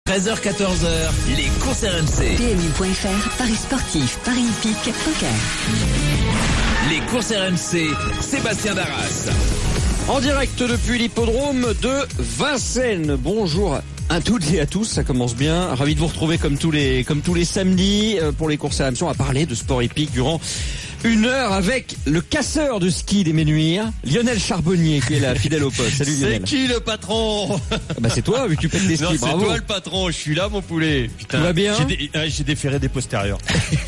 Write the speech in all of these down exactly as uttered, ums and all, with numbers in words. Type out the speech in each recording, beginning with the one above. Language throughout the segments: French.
treize heures quatorze heures, les courses R M C. P M U point F R, Paris sportif, Paris hippique, poker. Les courses R M C, Sébastien Darras. En direct depuis l'hippodrome de Vincennes. Bonjour à toutes et à tous, ça commence bien. Ravi de vous retrouver comme tous les, comme tous les samedis pour les courses R M C. On va parler de sport hippique durant une heure avec le casseur de ski des Ménuires, Lionel Charbonnier, qui est là, fidèle au poste. Salut Lionel. C'est qui le patron? Bah c'est toi, vu que tu pètes des skis. Non, c'est bravo. toi le patron, je suis là mon poulet. Putain, tout va bien? J'ai, dé... ah, j'ai déféré des postérieurs.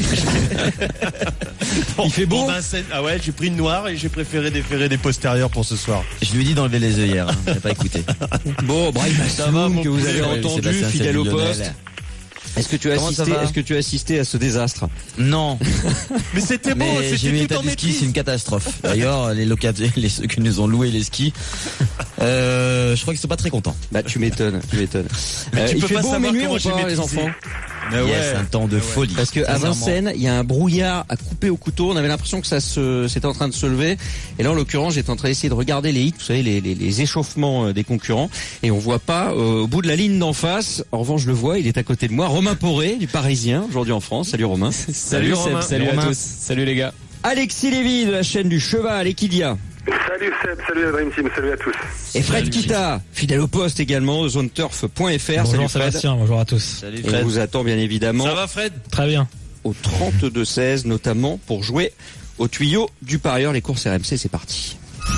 Bon, il fait beau. Vincennes... Ah ouais, j'ai pris une noire et j'ai préféré déférer des postérieurs pour ce soir. Je lui ai dit d'enlever les œillères, hein. J'ai pas écouté. Bon, Brahim Hassoum, que vous avez ouais, entendu, Sébastien, fidèle au Lionel. poste. Est-ce que tu as Comment ça assisté, va est-ce que tu as assisté à ce désastre? Non. Mais c'était bon, Mais j'ai c'était vu tout l'état en du ski, maîtrise. c'est une catastrophe. D'ailleurs, les locataires, les, ceux qui nous ont loué les skis, euh, je crois qu'ils sont pas très contents. Bah tu m'étonnes, tu m'étonnes. Mais Euh, tu il peux fait pas beau au savoir Ménuires comment ou j'ai pas, les maîtrisé. enfants? Mais Yes, ouais. un temps de folie. Parce que à Sincèrement. Vincennes, il y a un brouillard à couper au couteau. On avait l'impression que ça se, c'était en train de se lever. Et là, en l'occurrence, j'étais en train d'essayer de regarder les hits, vous savez, les, les, les échauffements euh, des concurrents. Et on voit pas euh, au bout de la ligne d'en face. En revanche, je le vois, il est à côté de moi. Romain Poré, du Parisien, aujourd'hui en France. Salut Romain. Salut, Romain. Salut Romain. à tous. Salut les gars. Alexis Lévy de la chaîne du Cheval, Equidia. Salut Seb, salut la Dream Team, salut à tous. Et Fred Kita, fidèle au poste également, de zone turf point F R. Bonjour Salut Fred. Sébastien, bonjour à tous. Salut Et on Fred. vous attend bien évidemment Ça va Fred? Très bien. au trente-deux seize, notamment pour jouer au tuyau du parieur. Les courses R M C, c'est parti.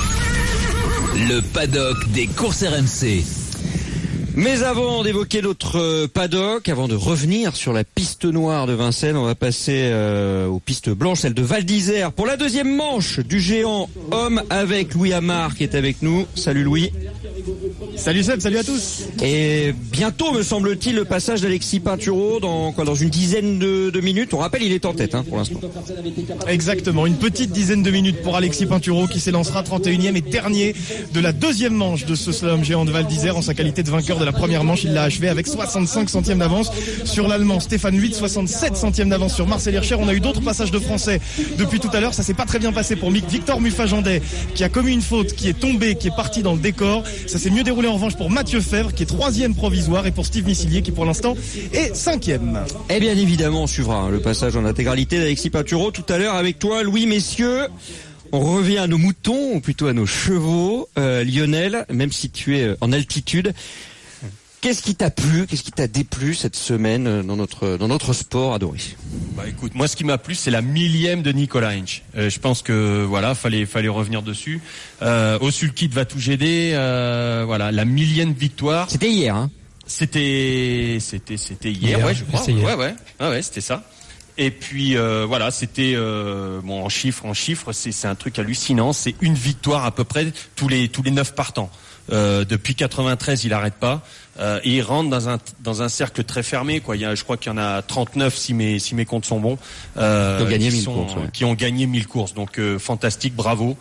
Le paddock des courses R M C. Mais avant d'évoquer notre euh, paddock, avant de revenir sur la piste noire de Vincennes, on va passer euh, aux pistes blanches, celle de Val d'Isère, pour la deuxième manche du géant homme avec Louis Amar qui est avec nous. Salut Louis. Salut Seb, salut à tous. Et bientôt, me semble-t-il, le passage d'Alexis Pinturo dans quoi, dans une dizaine de, de minutes. On rappelle, il est en tête hein, pour l'instant. Exactement, une petite dizaine de minutes pour Alexis Pinturo qui s'élancera trente et unième et dernier de la deuxième manche de ce slalom géant de Val d'Isère en sa qualité de vainqueur de la première manche. Il l'a achevé avec soixante-cinq centièmes d'avance sur l'Allemand Stéphane Huit, soixante-sept centièmes d'avance sur Marcel Hirscher. On a eu d'autres passages de Français depuis tout à l'heure. Ça s'est pas très bien passé pour Victor Muffajandet qui a commis une faute, qui est tombé, qui est parti dans le décor. Ça s'est mieux déroulé en revanche pour Mathieu Fèvre qui est troisième provisoire et pour Steve Missilier qui pour l'instant est cinquième. Et bien évidemment, on suivra hein, le passage en intégralité d'Alexis Pinturo tout à l'heure avec toi, Louis, messieurs. On revient à nos moutons, ou plutôt à nos chevaux. Euh, Lionel, même si tu es en altitude, qu'est-ce qui t'a plu, qu'est-ce qui t'a déplu cette semaine dans notre dans notre sport adoré? Bah écoute, moi ce qui m'a plu c'est la millième de Nicolas Hinch. Euh, je pense que voilà, fallait fallait revenir dessus. Euh, au Sulky va tout G D, euh, voilà, la millième victoire. C'était hier, hein? C'était c'était c'était hier, Hier, ouais, je crois. c'est hier. Ouais ouais. Ah ouais, c'était ça. Et puis euh, voilà, c'était euh, bon en chiffres, en chiffres, c'est c'est un truc hallucinant. C'est une victoire à peu près tous les tous les neuf partants. Euh, depuis quatre-vingt-treize, il arrête pas. Euh, et il rentre dans un dans un cercle très fermé, quoi. Il y a, je crois qu'il y en a trente-neuf si mes si mes comptes sont bons. Euh, qui ont gagné qui mille sont- courses, ouais. Qui ont gagné mille courses. Donc euh, fantastique, bravo.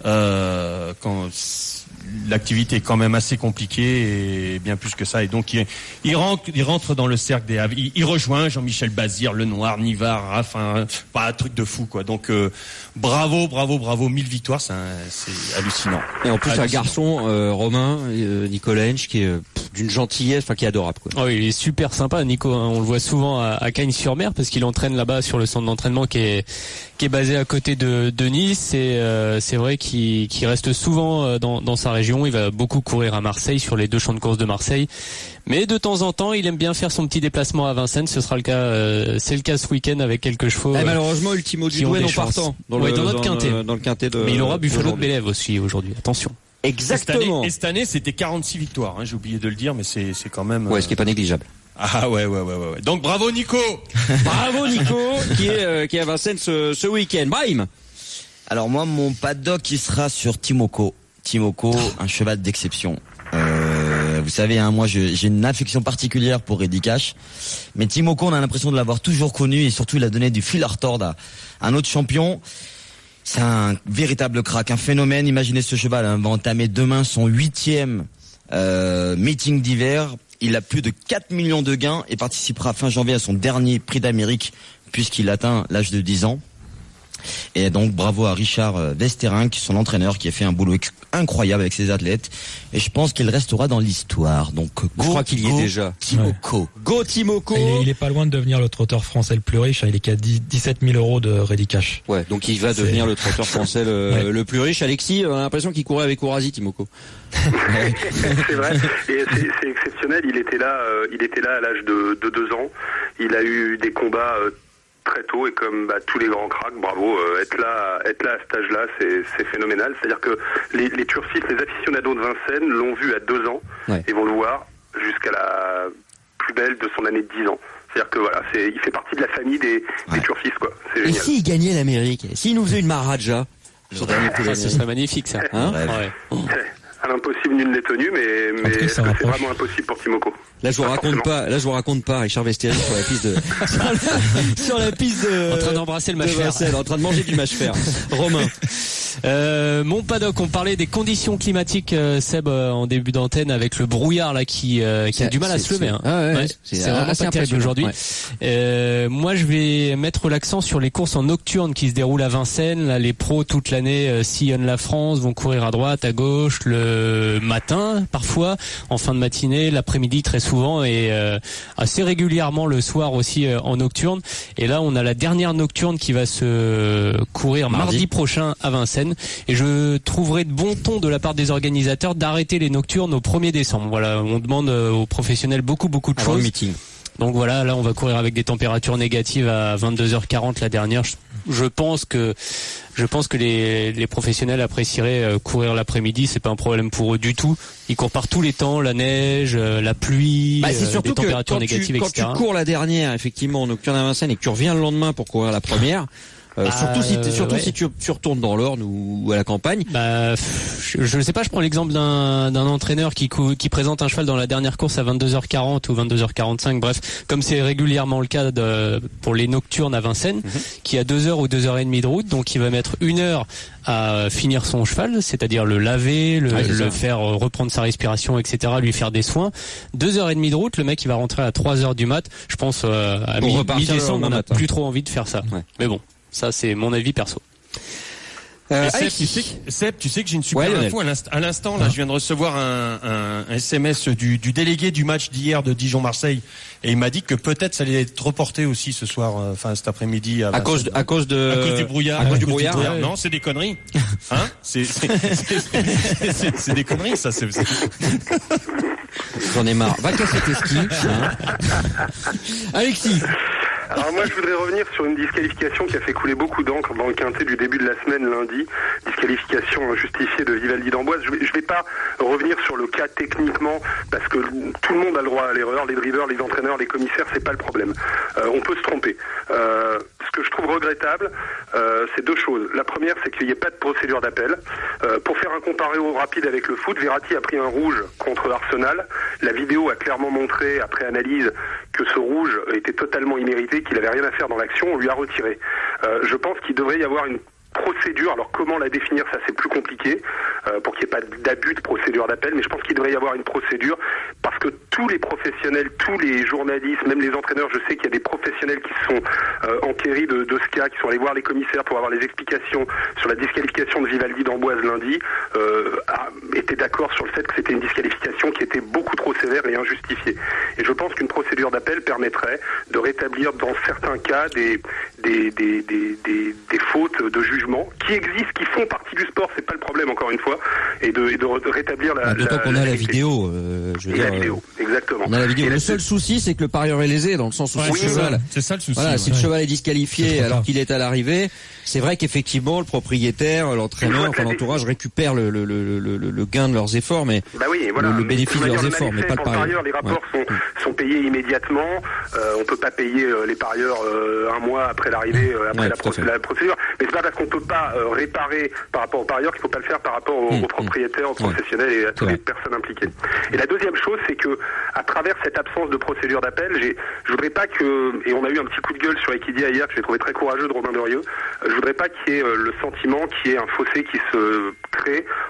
Euh, quand l'activité est quand même assez compliquée et bien plus que ça. Et donc il, il rentre il rentre dans le cercle des. Il, il rejoint Jean-Michel Bazir, Lenoir, Nivard, enfin pas un truc de fou, quoi. Donc euh, bravo, bravo, bravo, mille victoires, c'est, un- c'est hallucinant. Et en plus, un Hallucinant. garçon, euh, Romain, euh, Nicolas Hench, qui est euh, pff, d'une gentillesse, enfin qui est adorable, quoi. Oh, il est super sympa, Nico. hein. On le voit souvent à, à Cagnes-sur-Mer parce qu'il entraîne là-bas sur le centre d'entraînement qui est qui est basé à côté de, de Nice. Et euh, c'est vrai qu'il, qu'il reste souvent euh, dans, dans sa région. Il va beaucoup courir à Marseille sur les deux champs de course de Marseille. Mais de temps en temps, il aime bien faire son petit déplacement à Vincennes. Ce sera le cas, euh, c'est le cas ce week-end avec quelques chevaux. Eh, euh, malheureusement, Ultimo qui ont Dudoué des non chances. partant. Ouais, dans notre quintet. Dans, dans le quintet de. mais il aura Buffalo de d'aujourd'hui. Bélève aussi aujourd'hui. Attention. Et cette année, Exactement. et cette année, c'était quarante-six victoires. Hein, j'ai oublié de le dire, mais c'est c'est quand même. Ouais, euh, ce qui est pas négligeable. Ah ouais, ouais, ouais, ouais, ouais. Donc bravo Nico. Bravo Nico, qui est euh, qui est à Vincennes ce, ce week-end. Brahim. Alors moi, mon paddock, il sera sur Timoko. Timoko, un cheval d'exception. Euh, vous savez, hein, moi, je- j'ai une affection particulière pour Eddie Cash. Mais Timoko, on a l'impression de l'avoir toujours connu et surtout, il a donné du fil à retordre à un autre champion. C'est un véritable crack, un phénomène. Imaginez ce cheval, hein, va entamer demain son huitième euh, meeting d'hiver. Il a plus de quatre millions de gains et participera fin janvier à son dernier prix d'Amérique puisqu'il atteint l'âge de dix ans. Et donc bravo à Richard Westerin, qui est son entraîneur, qui a fait un boulot incroyable avec ses athlètes. Et je pense qu'il restera dans l'histoire. Donc go, je crois qu'il y est déjà. Timoko. Ouais. Go Timoko. Il est, il est pas loin de devenir le trotteur français le plus riche. Il est qu'à dix-sept mille euros de ready cash. Ouais, donc il va c'est... devenir le trotteur français le, ouais. le plus riche. Alexis, on a l'impression qu'il courait avec Ourasi, Timoko. C'est vrai. Et c'est, c'est exceptionnel. Il était là, euh, il était là à l'âge de, de deux ans. Il a eu des combats euh, très tôt et comme bah, tous les grands cracks, bravo. Euh, être là, être là à cet âge-là, c'est, c'est phénoménal. C'est-à-dire que les, les turfistes, les aficionados de Vincennes l'ont vu à deux ans ouais. et vont le voir jusqu'à la plus belle de son année de dix ans. C'est-à-dire que voilà, c'est, il fait partie de la famille des, ouais. des turfistes, quoi. C'est et génial. s'il gagnait l'Amérique, s'il nous faisait une Maharaja, ah, ce serait magnifique, ça. Hein ouais. Ouais. À l'impossible, nul n'est tenu, mais, mais est-ce que c'est vraiment impossible pour Timoko? Là, je vous raconte pas, là, je vous raconte pas, Richard Westerin sur la piste de, sur la, sur la piste de, en train d'embrasser le mâche-fer. En train de manger du mâche-fer. Romain. Euh, mon paddock, on parlait des conditions climatiques, euh, Seb, euh, en début d'antenne, avec le brouillard, là, qui, euh, qui a du mal à se lever, hein. Ah ouais, ouais, c'est, c'est vraiment pas terrible aujourd'hui. Ouais. Euh, moi, je vais mettre l'accent sur les courses en nocturne qui se déroulent à Vincennes. Là, les pros, toute l'année, euh, sillonnent la France, vont courir à droite, à gauche, le matin, parfois, en fin de matinée, l'après-midi, très souvent, et euh, assez régulièrement le soir aussi euh, en nocturne. Et là, on a la dernière nocturne qui va se courir mardi, mardi prochain à Vincennes. Et je trouverais de bon ton de la part des organisateurs d'arrêter les nocturnes au premier décembre. Voilà, on demande aux professionnels beaucoup, beaucoup de avant choses. Le meeting. Donc voilà, là, on va courir avec des températures négatives à vingt-deux heures quarante la dernière. Je pense que je pense que les, les professionnels apprécieraient courir l'après-midi. C'est pas un problème pour eux du tout. Ils courent par tous les temps, la neige, la pluie, bah, c'est surtout des températures que quand négatives, tu, et cetera. Quand tu cours la dernière, effectivement, en nocturne à Vincennes, et que tu reviens le lendemain pour courir la première. Euh, bah, surtout si, surtout ouais. si tu, tu retournes dans l'Orne ou, ou à la campagne. Bah, je ne sais pas, je prends l'exemple d'un, d'un entraîneur qui, cou, qui présente un cheval dans la dernière course à vingt-deux heures quarante ou vingt-deux heures quarante-cinq, bref, comme c'est régulièrement le cas de, pour les nocturnes à Vincennes, mm-hmm. qui a deux heures ou deux heures et demie de route, donc il va mettre une heure à finir son cheval, c'est-à-dire le laver, le, ouais, le faire reprendre sa respiration, et cetera, lui faire des soins. Deux heures et demie de route, le mec il va rentrer à trois heures du mat. Je pense euh, à mi- mi-décembre, on n'a plus trop envie de faire ça. Ouais. Mais bon. Ça, c'est mon avis perso. Euh, Seb, tu sais, que, Seb, tu sais que j'ai une super ouais, info. À l'instant, à l'instant là, ah. je viens de recevoir un, un, un S M S du, du délégué du match d'hier de Dijon-Marseille. Et il m'a dit que peut-être ça allait être reporté aussi ce soir, euh, enfin cet après-midi. À, à cause, de, à cause de, à cause du brouillard. À cause du brouillard. Ouais. Non, c'est des conneries. Hein? C'est, c'est, c'est, c'est, c'est, c'est des conneries, ça. C'est, c'est... J'en ai marre. Va casser tes skis. Hein. Alexis. Alors moi je voudrais revenir sur une disqualification qui a fait couler beaucoup d'encre dans le quintet du début de la semaine lundi, disqualification injustifiée de Vivaldi d'Amboise. Je vais, je vais pas revenir sur le cas techniquement parce que tout le monde a le droit à l'erreur, les drivers, les entraîneurs, les commissaires, c'est pas le problème. Euh, on peut se tromper. Euh, ce que je trouve regrettable, euh, c'est deux choses. La première, c'est qu'il n'y ait pas de procédure d'appel. Euh, pour faire un comparaison rapide avec le foot, Verratti a pris un rouge contre Arsenal. La vidéo a clairement montré, après analyse, que ce rouge était totalement immérité, qu'il avait rien à faire dans l'action, on lui a retiré. Euh, je pense qu'il devrait y avoir une procédure, alors comment la définir, ça c'est plus compliqué, euh, pour qu'il n'y ait pas d'abus de procédure d'appel, mais je pense qu'il devrait y avoir une procédure, parce que tous les professionnels, tous les journalistes, même les entraîneurs, je sais qu'il y a des professionnels qui sont euh, enquéris de, de ce cas, qui sont allés voir les commissaires pour avoir les explications sur la disqualification de Vivaldi d'Amboise lundi, euh, a, étaient d'accord sur le fait que c'était une disqualification qui était beaucoup trop sévère et injustifiée. Et je pense qu'une procédure d'appel permettrait de rétablir dans certains cas des, des, des, des, des, des fautes de jugement qui existent, qui font partie du sport, c'est pas le problème encore une fois, et de, et de, de rétablir la. Ah, d'autant la, qu'on la a la vidéo. Euh, je veux et dire, la vidéo, exactement. On a la vidéo. Et le la... seul souci, c'est que le parieur est lésé, dans le sens où ouais, son c'est cheval. Ça. C'est ça le souci. Voilà, ouais. si le cheval est disqualifié alors tard. qu'il est à l'arrivée, c'est vrai qu'effectivement le propriétaire, l'entraîneur, enfin l'entourage récupère le, le, le, le, le gain de leurs efforts, mais bah oui, voilà. le, le bénéfice de, de leurs efforts, mais pas le parieur. Les rapports ouais. sont, sont payés immédiatement. Euh, on peut pas payer euh, les parieurs euh, un mois après l'arrivée, euh, après ouais, la, pro- la procédure. Mais c'est pas parce qu'on peut pas euh, réparer par rapport aux parieurs qu'il faut pas le faire par rapport aux, mmh, aux propriétaires, aux professionnels ouais. et à toutes ouais. les personnes impliquées. Et la deuxième chose, c'est que à travers cette absence de procédure d'appel, j'ai, je voudrais pas que, et on a eu un petit coup de gueule sur Equidia hier que j'ai trouvé très courageux de Romain Derieux, je voudrais pas qu'il y ait euh, le sentiment qu'il y ait un fossé qui se crée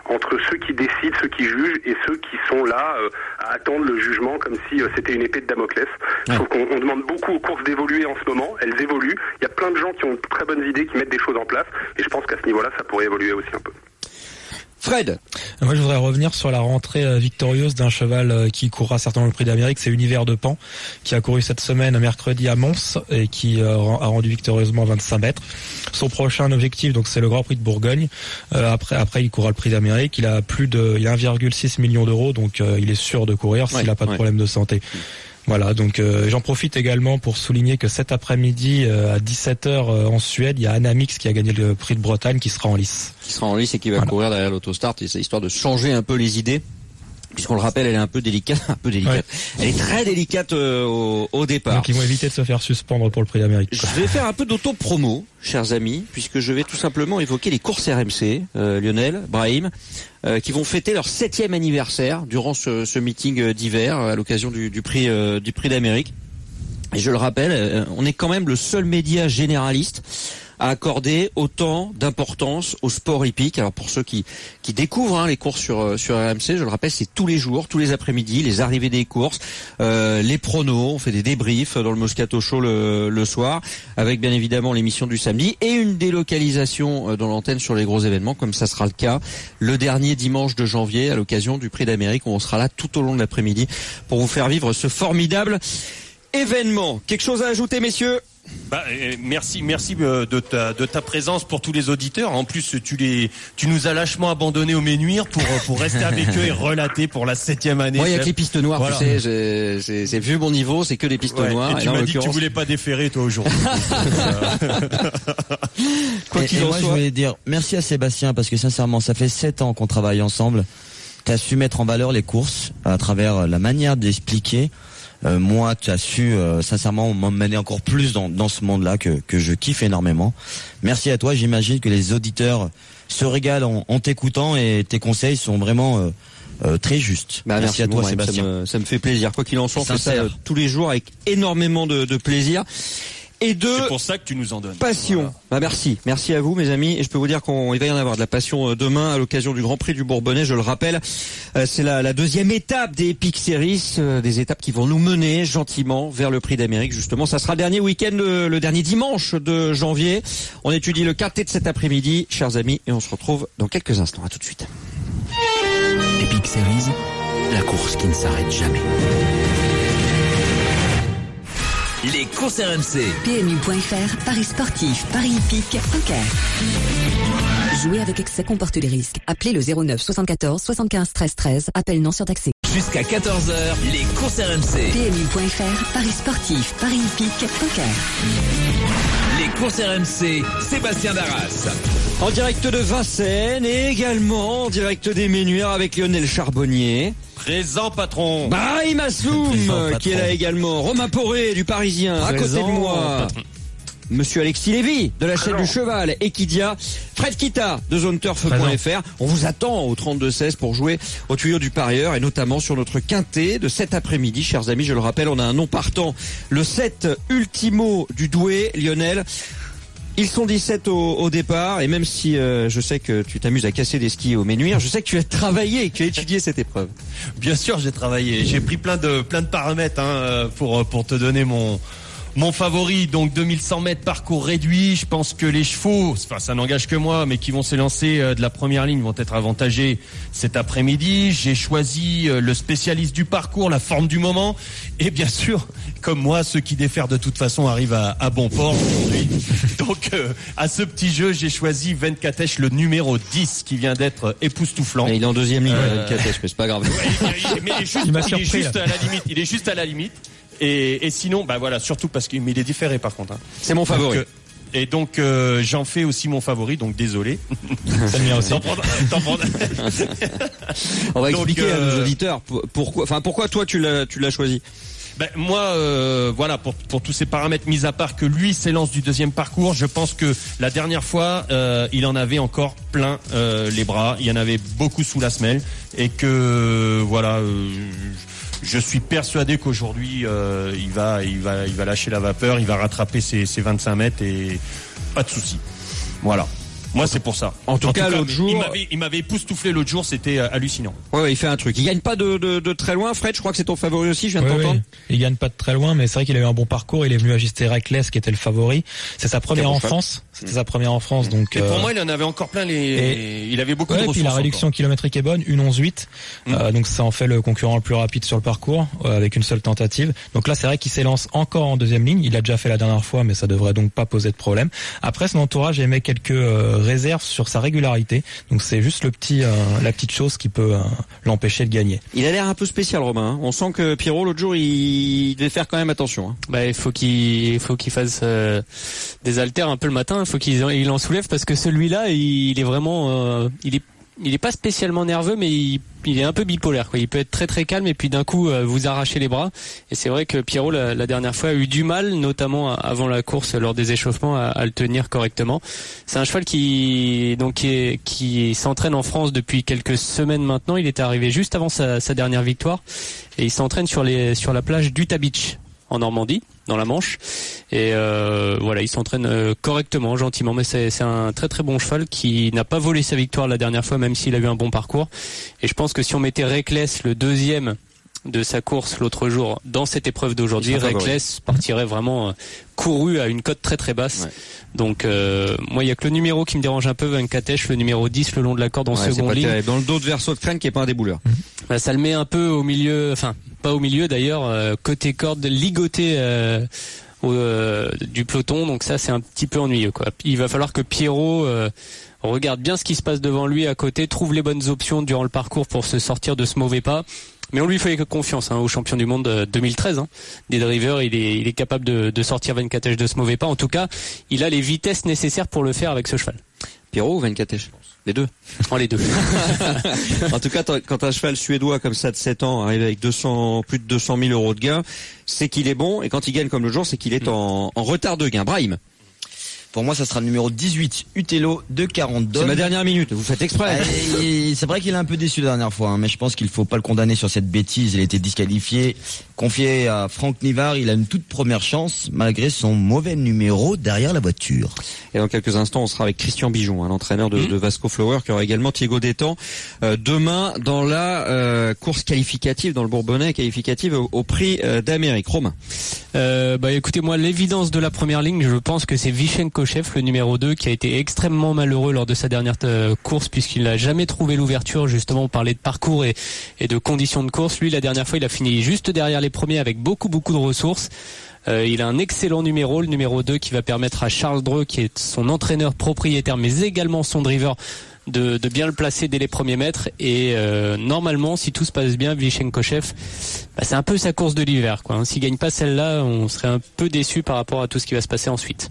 entre ceux qui décident, ceux qui jugent et ceux qui sont là euh, à attendre le jugement comme si euh, c'était une épée de Damoclès. Je trouve qu'on on demande beaucoup aux courses d'évoluer en ce moment, elles évoluent, il y a plein de gens qui ont de très bonnes idées, qui mettent des choses en place et je pense qu'à ce niveau-là, ça pourrait évoluer aussi un peu. Fred. Moi, je voudrais revenir sur la rentrée victorieuse d'un cheval qui courra certainement le Prix d'Amérique. C'est Univers de Pan, qui a couru cette semaine mercredi à Mons et qui a rendu victorieusement vingt-cinq mètres. Son prochain objectif, donc, c'est le Grand Prix de Bourgogne. Euh, après, après, il courra le Prix d'Amérique. Il a plus de, il a un virgule six million d'euros, donc euh, il est sûr de courir s'il n'a ouais, pas de ouais. problème de santé. Voilà, donc euh, j'en profite également pour souligner que cet après-midi euh, à dix-sept heures euh, en Suède, il y a Anna Mix qui a gagné le Prix de Bretagne qui sera en lice. Qui sera en lice et qui va voilà. courir derrière l'autostart, et c'est histoire de changer un peu les idées. Puisqu'on le rappelle, elle est un peu délicate, un peu délicate. Ouais. Elle est très délicate euh, au, au départ. Donc ils vont éviter de se faire suspendre pour le Prix d'Amérique. Je vais faire un peu d'auto-promo, chers amis, puisque je vais tout simplement évoquer les courses R M C, euh, Lionel, Brahim, euh, qui vont fêter leur septième anniversaire durant ce, ce meeting d'hiver à l'occasion du, du prix euh, du Prix d'Amérique. Et je le rappelle, euh, on est quand même le seul média généraliste à accorder autant d'importance au sport hippique. Alors pour ceux qui qui découvrent hein, les courses sur sur R M C, je le rappelle, c'est tous les jours, tous les après-midi, les arrivées des courses, euh, les pronos, on fait des débriefs dans le Moscato Show le, le soir, avec bien évidemment l'émission du samedi et une délocalisation dans l'antenne sur les gros événements, comme ça sera le cas le dernier dimanche de janvier à l'occasion du Prix d'Amérique, où on sera là tout au long de l'après-midi pour vous faire vivre ce formidable événement. Quelque chose à ajouter, messieurs ? Bah, euh, merci, merci euh, de ta de ta présence pour tous les auditeurs. En plus, tu les, tu nous as lâchement abandonnés au Ménuire pour pour rester avec eux et relater pour la septième année. Moi, il y a que les pistes noires. Voilà. Tu sais, j'ai, j'ai, j'ai vu mon niveau, c'est que les pistes ouais, noires. Et tu et m'as dit que tu voulais pas déférer toi aujourd'hui. Quoi qu'il en soit, je voulais dire merci à Sébastien parce que sincèrement, ça fait sept ans qu'on travaille ensemble. T'as su mettre en valeur les courses à travers la manière d'expliquer. Euh, moi, tu as su euh, sincèrement m'emmener encore plus dans, dans ce monde-là que, que je kiffe énormément. Merci à toi. J'imagine que les auditeurs se régalent en, en t'écoutant et tes conseils sont vraiment euh, euh, très justes. Bah, merci, merci à toi, bon, Sébastien. Ça me, ça me fait plaisir. Quoi qu'il en soit, on fait ça euh, tous les jours avec énormément de, de plaisir. Et de c'est pour ça que tu nous en donnes. Passion. Voilà. Bah merci, merci à vous mes amis. Et je peux vous dire qu'il va y en avoir de la passion demain à l'occasion du Grand Prix du Bourbonnais. Je le rappelle, euh, c'est la, la deuxième étape des Epic Series, euh, des étapes qui vont nous mener gentiment vers le Prix d'Amérique. Justement, ça sera le dernier week-end, le, le dernier dimanche de janvier. On étudie le quintet de cet après-midi, chers amis, et on se retrouve dans quelques instants. À tout de suite. Epic Series, la course qui ne s'arrête jamais. Les courses R M C. P M U point F R, Paris sportif, Paris hippique, poker. Jouer avec excès comporte des risques. Appelez le zéro neuf soixante-quatorze soixante-quinze treize treize. Appel non surtaxé. Jusqu'à quatorze heures, les courses R M C. P M U point F R, Paris sportif, Paris hippique, poker. Les courses R M C, Sébastien Darras. En direct de Vincennes et également en direct des Ménuires avec Lionel Charbonnier. Présent patron. Brahim Assoum qui est là également. Romain Poré du Parisien à côté de moi. Monsieur Alexis Lévy de la chaîne du Cheval, Equidia, Fred Kita de zone turf point F R. On vous attend au trente-deux seize pour jouer au tuyau du parieur et notamment sur notre quintet de cet après-midi. Chers amis, je le rappelle, on a un nom partant. Le sept Ultimo du Douai, Lionel. Ils sont dix-sept au, au départ et même si euh, je sais que tu t'amuses à casser des skis au Ménuire, je sais que tu as travaillé, que tu as étudié cette épreuve. Bien sûr, j'ai travaillé. J'ai pris plein de plein de paramètres hein, pour pour te donner mon mon favori. Donc deux mille cent mètres parcours réduit. Je pense que les chevaux, enfin ça n'engage que moi, mais qui vont s'élancer de la première ligne vont être avantagés cet après-midi. J'ai choisi le spécialiste du parcours, la forme du moment, et bien sûr, comme moi, ceux qui défèrent de toute façon arrivent à, à bon port aujourd'hui. Donc euh, à ce petit jeu, j'ai choisi Venkatesh, le numéro dix, qui vient d'être époustouflant. Et il est en deuxième ligne, euh... Venkatesh, mais c'est pas grave. Ouais, il, mais il est juste, il il est juste à la limite. Il est juste à la limite. Et, et sinon, bah voilà, surtout parce qu'il est différé par contre. Hein. C'est mon favori. Donc, euh, et donc euh, j'en fais aussi mon favori, donc désolé. C'est le mien aussi. T'en prendras, t'en prendras. On va donc, expliquer euh... à nos auditeurs pourquoi. Enfin, pourquoi toi tu l'as, tu l'as choisi. Ben moi, euh, voilà, pour pour tous ces paramètres mis à part que lui s'élance du deuxième parcours, je pense que la dernière fois, euh, il en avait encore plein euh, les bras, il y en avait beaucoup sous la semelle, et que voilà, euh, je suis persuadé qu'aujourd'hui, euh, il va, il va, il va lâcher la vapeur, il va rattraper ses, ses vingt-cinq mètres et pas de souci. Voilà. Moi, c'est pour ça. En tout, en cas, tout cas, l'autre jour, il m'avait, il m'avait époustouflé l'autre jour, c'était euh, hallucinant. Ouais, ouais, il fait un truc. Il gagne pas de, de, de très loin. Fred, je crois que c'est ton favori aussi. Je viens de oui, t'entendre. Oui. Il gagne pas de très loin, mais c'est vrai qu'il a eu un bon parcours. Il est venu ajuster Reckless, qui était le favori. C'est sa première en France. C'était mmh. sa première en France, donc. Et pour euh... moi, il en avait encore plein les. Et... Il avait beaucoup ouais, de ressources. Puis la réduction encore. kilométrique est bonne, une onze huit. Mmh. Euh, donc ça en fait le concurrent le plus rapide sur le parcours, euh, avec une seule tentative. Donc là, c'est vrai qu'il s'élance encore en deuxième ligne. Il l'a déjà fait la dernière fois, mais ça devrait donc pas poser de problème. Après, son entourage émet quelques euh, réserves sur sa régularité. Donc c'est juste le petit, euh, la petite chose qui peut euh, l'empêcher de gagner. Il a l'air un peu spécial, Romain. Hein. On sent que Pierrot l'autre jour, il devait faire quand même attention. Hein. Bah, il faut qu'il, faut qu'il fasse euh, des haltères un peu le matin. Il faut qu'il il en soulève parce que celui-là, il, il est vraiment, euh, il est, il est pas spécialement nerveux, mais il, il est un peu bipolaire, quoi. Il peut être très très calme et puis d'un coup euh, vous arracher les bras. Et c'est vrai que Pierrot la, la dernière fois a eu du mal, notamment avant la course lors des échauffements, à, à le tenir correctement. C'est un cheval qui donc qui, est, qui s'entraîne en France depuis quelques semaines maintenant. Il était arrivé juste avant sa, sa dernière victoire et il s'entraîne sur les sur la plage d'Utah Beach en Normandie, dans la Manche, et euh, voilà, il s'entraîne euh, correctement, gentiment, mais c'est, c'est un très très bon cheval qui n'a pas volé sa victoire la dernière fois, même s'il a eu un bon parcours. Et je pense que si on mettait Reckless, le deuxième de sa course l'autre jour, dans cette épreuve d'aujourd'hui, Reckless partirait vraiment euh, couru à une cote très très basse. Ouais. Donc euh, moi, il y a que le numéro qui me dérange un peu, Venkatesh, le numéro dix, le long de la corde en ouais, seconde ligne. Dans le dos de Versailles qui est pas un débouleur. Bah, ça le met un peu au milieu, enfin pas au milieu d'ailleurs, euh, côté corde, ligoté euh, au, euh, du peloton. Donc ça, c'est un petit peu ennuyeux, quoi. Il va falloir que Pierrot euh, regarde bien ce qui se passe devant lui à côté, trouve les bonnes options durant le parcours pour se sortir de ce mauvais pas. Mais on lui fait confiance, hein, au champion du monde deux mille treize, hein, des drivers, il est, il est capable de, de sortir Venkatesh de ce mauvais pas. En tout cas, il a les vitesses nécessaires pour le faire avec ce cheval. Pierrot ou Venkatesh? Les deux. Oh, les deux. En tout cas, quand un cheval suédois comme ça de sept ans arrive avec deux cents, plus de deux cent mille euros de gain, c'est qu'il est bon, et quand il gagne comme le jour, c'est qu'il est en, en retard de gain. Brahim. Pour moi, ça sera le numéro dix-huit, Utelo, deux quarante-deux. C'est ma dernière minute, vous faites exprès. Euh, c'est vrai qu'il est un peu déçu la dernière fois, hein, mais je pense qu'il faut pas le condamner sur cette bêtise. Il a été disqualifié, confié à Franck Nivard. Il a une toute première chance, malgré son mauvais numéro derrière la voiture. Et dans quelques instants, on sera avec Christian Bijon, hein, l'entraîneur de, mmh. de Vasco Flower, qui aura également Thiago Détan euh, demain dans la euh, course qualificative, dans le Bourbonnais, qualificative au, au prix euh, d'Amérique. Romain. Euh, bah écoutez, moi, l'évidence de la première ligne, je pense que c'est Vichenko Chef, le numéro deux, qui a été extrêmement malheureux lors de sa dernière euh, course, puisqu'il n'a jamais trouvé l'ouverture. Justement, on parlait de parcours et, et de conditions de course. Lui, la dernière fois, il a fini juste derrière les premiers avec beaucoup beaucoup de ressources. Euh, il a un excellent numéro, le numéro deux, qui va permettre à Charles Dreux, qui est son entraîneur propriétaire, mais également son driver, de, de bien le placer dès les premiers mètres. Et euh, normalement, si tout se passe bien, Vichenko Chef, bah, c'est un peu sa course de l'hiver, quoi. Hein. S'il gagne pas celle-là, on serait un peu déçu par rapport à tout ce qui va se passer ensuite.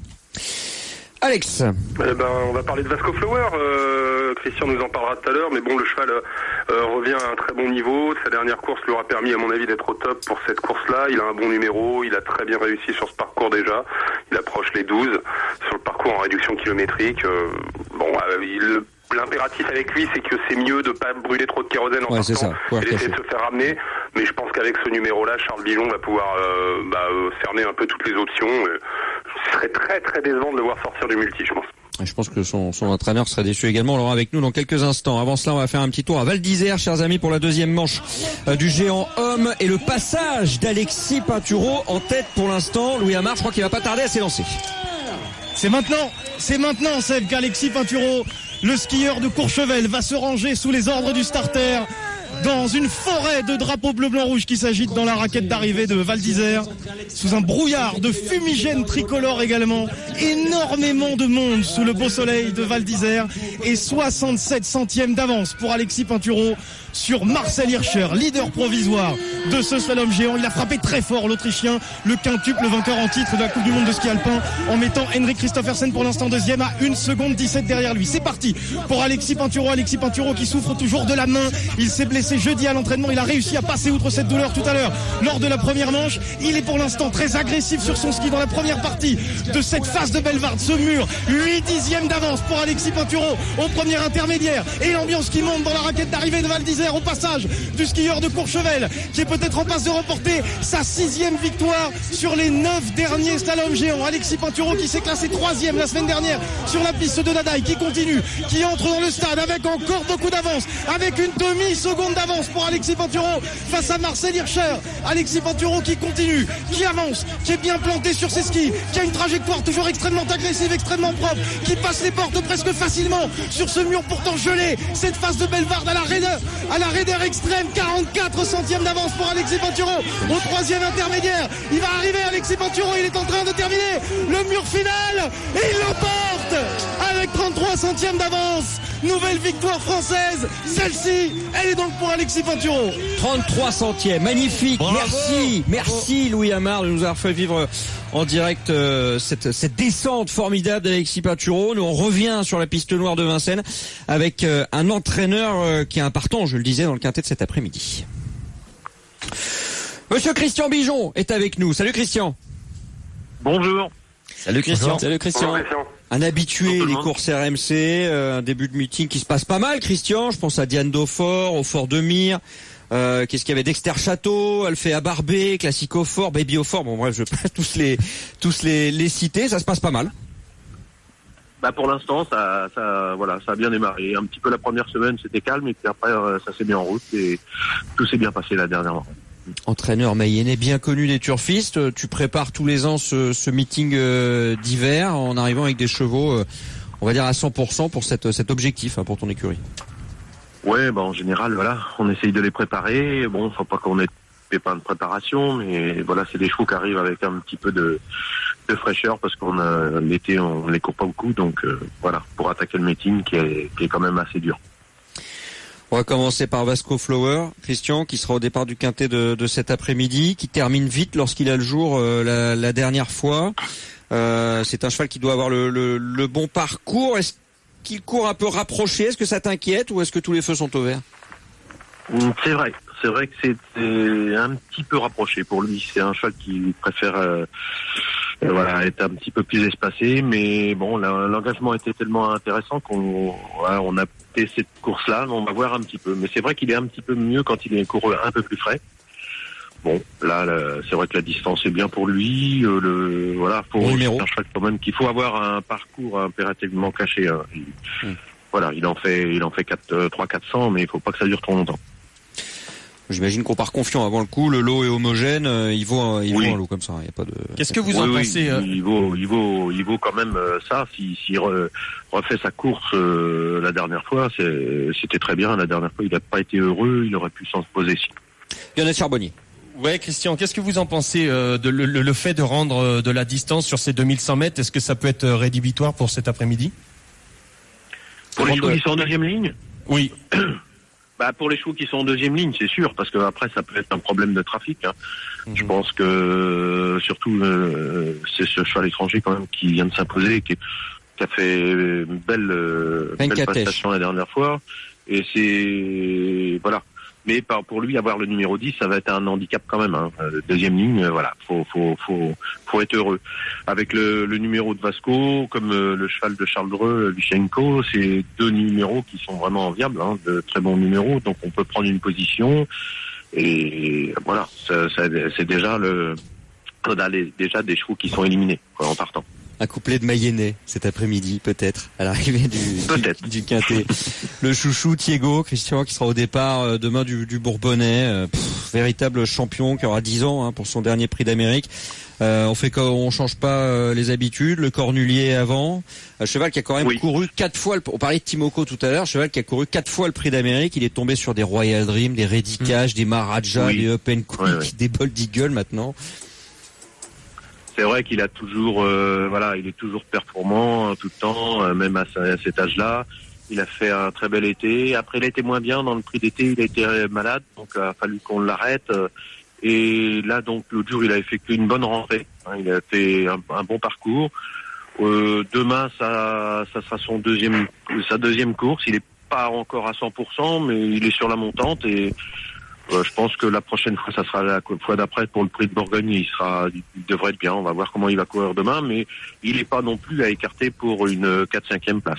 Alex. Eh ben, on va parler de Vasco Flower. Euh, Christian nous en parlera tout à l'heure, mais bon, le cheval euh, revient à un très bon niveau. Sa dernière course lui aura permis, à mon avis, d'être au top pour cette course-là. Il a un bon numéro, il a très bien réussi sur ce parcours déjà. Il approche les douze sur le parcours en réduction kilométrique. Euh, bon, euh, il... L'impératif avec lui, c'est que c'est mieux de pas brûler trop de kérosène en ouais, partant et d'essayer de se faire ramener. Mais je pense qu'avec ce numéro-là, Charles Bijon va pouvoir euh, bah, euh, cerner un peu toutes les options. Euh, ce serait très très décevant de le voir sortir du multi, je pense. Je pense que son, son entraîneur serait déçu également. On l'aura avec nous dans quelques instants. Avant cela, on va faire un petit tour à Val d'Isère, chers amis, pour la deuxième manche euh, du géant homme et le passage d'Alexis Pinturo en tête pour l'instant. Louis Amar, je crois qu'il va pas tarder à s'élancer. C'est maintenant, c'est maintenant, Seb, qu'Alexis Pinturo, le skieur de Courchevel, va se ranger sous les ordres du starter dans une forêt de drapeaux bleu, blanc, rouge qui s'agite dans la raquette d'arrivée de Val d'Isère, sous un brouillard de fumigène tricolore également. Énormément de monde sous le beau soleil de Val d'Isère et soixante-sept centièmes d'avance pour Alexis Pinturo sur Marcel Hirscher, leader provisoire de ce slalom géant. Il a frappé très fort l'Autrichien, le quintuple vainqueur en titre de la Coupe du Monde de ski alpin, en mettant Henrik Christophersen pour l'instant deuxième à une seconde dix-sept derrière lui. C'est parti pour Alexis Pinturo. Alexis Pinturo qui souffre toujours de la main. Il s'est blessé blessé jeudi à l'entraînement. Il a réussi à passer outre cette douleur tout à l'heure lors de la première manche. Il est pour l'instant très agressif sur son ski dans la première partie de cette phase de Bellewaerde. Ce mur, huit dixièmes d'avance pour Alexis Pinturault au premier intermédiaire. Et l'ambiance qui monte dans la raquette d'arrivée de Val d'Isère au passage du skieur de Courchevel qui est peut-être en passe de remporter sa sixième victoire sur les neuf derniers slaloms géants. Alexis Pinturault qui s'est classé troisième la semaine dernière sur la piste de Dadaï, qui continue, qui entre dans le stade avec encore beaucoup d'avance, avec une demi-seconde d'avance pour Alexis Pinturault face à Marcel Hirscher. Alexis Pinturault qui continue, qui avance, qui est bien planté sur ses skis, qui a une trajectoire toujours extrêmement agressive, extrêmement propre, qui passe les portes presque facilement sur ce mur pourtant gelé. Cette phase de Bellewaerde à la raideur, à la raideur extrême, quarante-quatre centièmes d'avance pour Alexis Pinturault au troisième intermédiaire. Il va arriver Alexis Pinturault, il est en train de terminer le mur final et il l'emporte avec trente-trois centièmes d'avance. Nouvelle victoire française, celle-ci, elle est donc pour Alexis Pinturault. trente-trois centièmes, magnifique. Bravo. Merci, merci Louis Amard de nous avoir fait vivre en direct euh, cette, cette descente formidable d'Alexis Pinturault. Nous on revient sur la piste noire de Vincennes avec euh, un entraîneur euh, qui est important, je le disais, dans le quintet de cet après-midi. Monsieur Christian Bijon est avec nous. Salut Christian. Bonjour. Salut Christian. Salut Christian. Bonjour, Christian. Un habitué des courses R M C, euh, un début de meeting qui se passe pas mal, Christian. Je pense à Diane Daufort, au Fort de Mire. Euh, qu'est-ce qu'il y avait? Dexter Château, Alphée Barbé, Classique au Fort, Baby au Fort. Bon bref, je vais pas tous les tous les les citer. Ça se passe pas mal. Bah pour l'instant, ça, ça, voilà, ça a bien démarré. Un petit peu la première semaine, c'était calme, et puis après, euh, ça s'est mis en route et tout s'est bien passé la dernière. Entraîneur mayennais bien connu des turfistes, tu prépares tous les ans ce, ce meeting euh, d'hiver en arrivant avec des chevaux, euh, on va dire à cent pour cent pour cette, cet objectif hein, pour ton écurie. Ouais, bah en général, voilà, on essaye de les préparer. Bon, faut pas qu'on ait de pépins de préparation, mais voilà, c'est des chevaux qui arrivent avec un petit peu de, de fraîcheur parce qu'on a l'été, on les court pas beaucoup, donc euh, voilà, pour attaquer le meeting qui est, qui est quand même assez dur. On va commencer par Vasco Flower, Christian, qui sera au départ du quintet de, de cet après-midi, qui termine vite lorsqu'il a le jour euh, la, la dernière fois. Euh, c'est un cheval qui doit avoir le, le, le bon parcours. Est-ce qu'il court un peu rapproché? Est-ce que ça t'inquiète ou est-ce que tous les feux sont au vert? C'est vrai, c'est vrai que c'est euh, un petit peu rapproché pour lui. C'est un cheval qui préfère euh, euh, voilà, être un petit peu plus espacé, mais bon, la, l'engagement était tellement intéressant qu'on voilà, on a fait cette course-là. On va voir un petit peu, mais c'est vrai qu'il est un petit peu mieux quand il est couru un peu plus frais. Bon, là, là c'est vrai que la distance est bien pour lui. Euh, le voilà, faut c'est un cheval quand même qu'il faut avoir un parcours impérativement caché. Hein. Il, hum. Voilà, il en fait, il en fait quatre, trois, quatre cents, mais il faut pas que ça dure trop longtemps. J'imagine qu'on part confiant avant le coup. Le lot est homogène. Il vaut, il oui. vaut un lot comme ça. Il y a pas de. Qu'est-ce que vous oui, en oui, pensez euh... Il vaut, il vaut, il vaut quand même euh, ça. S'il si, si re, refait sa course euh, la dernière fois, c'est, c'était très bien. La dernière fois, il n'a pas été heureux. Il aurait pu s'en poser. Lionel Charbonnier. Ouais, Christian, qu'est-ce que vous en pensez euh, de le, le fait de rendre euh, de la distance sur ces deux mille cent mètres? Est-ce que ça peut être rédhibitoire pour cet après-midi? Pour les chevaux qui sont en deuxième ligne? Oui. Bah pour les chevaux qui sont en deuxième ligne, c'est sûr, parce que après ça peut être un problème de trafic. Hein. Mm-hmm. Je pense que surtout euh, c'est ce cheval étranger quand même qui vient de s'imposer, qui, qui a fait une belle, euh, belle prestation la dernière fois. Et c'est voilà. Mais pour lui, avoir le numéro dix, ça va être un handicap quand même. Hein. Deuxième ligne, voilà, faut, faut, faut, faut être heureux. Avec le, le numéro de Vasco, comme le cheval de Charles Dreux, Luchenko, c'est deux numéros qui sont vraiment viables, hein, de très bons numéros. Donc on peut prendre une position et voilà, ça, ça, c'est déjà le, on a les, déjà des chevaux qui sont éliminés quoi, en partant. Un couplet de Mayennais cet après-midi, peut-être, à l'arrivée du, peut-être. du, du quintet. Le chouchou Thiego, Christian, qui sera au départ euh, demain du, du Bourbonnais, euh, pff, véritable champion qui aura dix ans hein, pour son dernier prix d'Amérique. Euh, on fait on change pas euh, les habitudes, le cornulier avant. Un cheval qui a quand même oui. couru quatre fois. Le, on parlait de Timoko tout à l'heure. Cheval qui a couru quatre fois le prix d'Amérique. Il est tombé sur des Royal Dream, des Ready Cash, mmh. des Maharaja, oui. des Open Quick, ouais, ouais. des Bold Eagle maintenant. C'est vrai qu'il a toujours, euh, voilà, il est toujours performant hein, tout le temps, euh, même à, à cet âge-là. Il a fait un très bel été. Après, il a été moins bien dans le prix d'été. Il a été malade, donc il a fallu qu'on l'arrête. Et là, donc l'autre jour, il a effectué une bonne rentrée. Hein, il a fait un, un bon parcours. Euh, demain, ça, ça sera son deuxième, sa deuxième course. Il est pas encore à cent pour cent, mais il est sur la montante et euh, je pense que la prochaine fois, ça sera la fois d'après pour le prix de Bourgogne. Il sera, il devrait être bien. On va voir comment il va courir demain, mais il n'est pas non plus à écarter pour une quatre cinquième place.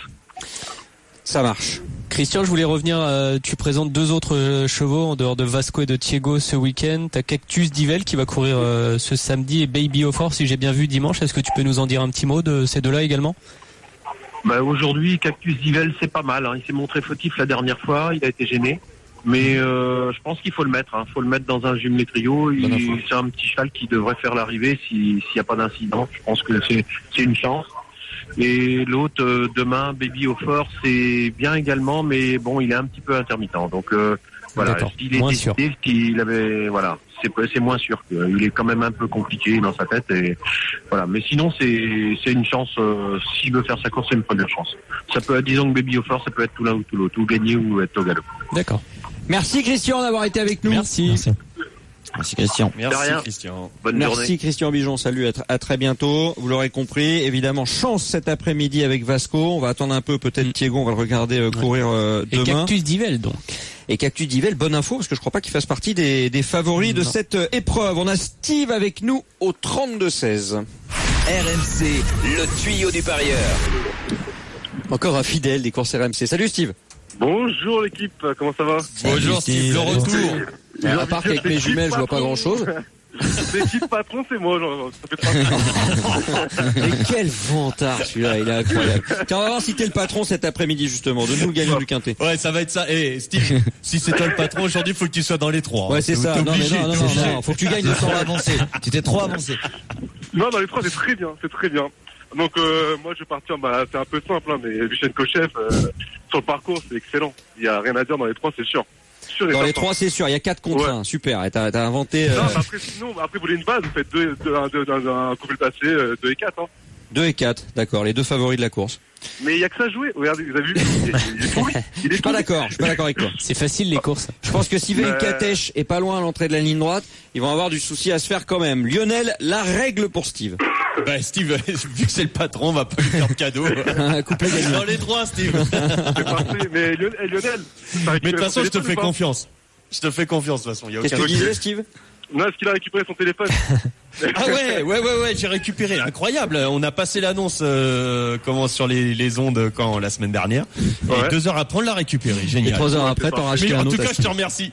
Ça marche. Christian, je voulais revenir, euh, tu présentes deux autres euh, chevaux en dehors de Vasco et de Thiego ce week-end. T'as Cactus d'Yvel qui va courir euh, ce samedi et Baby Offer, si j'ai bien vu, dimanche. Est-ce que tu peux nous en dire un petit mot de ces deux-là également? Bah, aujourd'hui, Cactus d'Yvel, c'est pas mal. Hein. Il s'est montré fautif la dernière fois, il a été gêné. Mais euh, je pense qu'il faut le mettre. Il hein. faut le mettre dans un jumelé trio. Il, c'est un petit cheval qui devrait faire l'arrivée si, s'il n'y a pas d'incident. Je pense que c'est, c'est une chance. Et l'autre, euh, demain, Baby Offer, c'est bien également, mais bon, il est un petit peu intermittent. Donc euh, voilà, D'accord. il est Moins décidé sûr. qu'il avait, voilà, c'est, c'est moins sûr. Il est quand même un peu compliqué dans sa tête. Et voilà, mais sinon, c'est, c'est une chance. Euh, s'il veut faire sa course, c'est une première chance. Ça peut être, disons que Baby Offer, ça peut être tout l'un ou tout l'autre, ou gagner ou être au galop. D'accord. Merci Christian d'avoir été avec nous. Merci. Merci. Merci Christian. Merci rien. Christian. Bonne Merci journée. Christian Bijon, salut, à, tr- à très bientôt. Vous l'aurez compris, évidemment, chance cet après-midi avec Vasco. On va attendre un peu, peut-être Thiego, on va le regarder euh, courir euh, Et demain. Cactus d'Yvel, donc. Et Cactus d'Yvel, bonne info, parce que je crois pas qu'il fasse partie des, des favoris de Non. cette euh, épreuve. On a Steve avec nous au trente-deux seize. R M C, le tuyau du parieur. Encore un fidèle des courses R M C. Salut Steve. Bonjour l'équipe, comment ça va? Bonjour Steve, le retour. J'ai À envie part de dire, qu'avec mes c'est jumelles, qui je vois pas patron grand-chose. C'est qui le patron, c'est moi, genre, ça fait pas Mais quel vantard celui-là, il est incroyable. Tiens, on va voir si t'es le patron cet après-midi justement. Donne-nous le gagnant du quintet. Ouais, ça va être ça. Et Steve, si c'est toi le patron aujourd'hui, faut que tu sois dans les trois. Ouais, c'est T'es ça. Non, mais obligé, non, non, t'es non, obligé. non, faut que tu gagnes le temps avancé. Tu t'es trop avancé. Non, dans les trois, c'est très bien, c'est très bien. Donc, euh, moi, je vais partir, bah, c'est un peu simple, hein, mais Vichenko chef, euh, sur le parcours, c'est excellent. Il y a rien à dire dans les trois, c'est sûr. Sûr et Dans les certain. trois, c'est sûr. Il y a quatre contre Ouais. un. Super. Et t'as, t'as inventé euh, Non, mais après, sinon, après, vous voulez une base, vous faites deux, deux, un, deux, un, un couple passé, euh, deux et quatre, hein. deux et quatre. D'accord. Les deux favoris de la course. Mais il y a que ça à jouer. Regardez, vous avez vu? Il est, il est pourri. Il Je est suis pas pourri. d'accord. Je suis pas d'accord avec toi. C'est facile les courses. Je pense que si Veil Euh. Katech est pas loin à l'entrée de la ligne droite, ils vont avoir du souci à se faire quand même. Lionel, la règle pour Steve. Bah Steve, vu que c'est le patron, on va pas lui faire de cadeau. Couplet gagnant. Dans les trois, Steve. C'est parfait. Mais Lionel, eh, Lionel. Mais de toute façon, je te fais confiance. Je te fais confiance, de toute façon. Il y a Qu'est-ce aucun que tu disais, Steve? Non, est-ce qu'il a récupéré son téléphone? Ah ouais, ouais, ouais, ouais, j'ai récupéré. Incroyable. On a passé l'annonce, euh, comment, sur les, les ondes, quand, la semaine dernière. Ouais. Et deux heures après, on l'a récupéré. Et Génial. trois heures après, t'en Mais racheté Mais un en tout autre. cas, à je te remercie.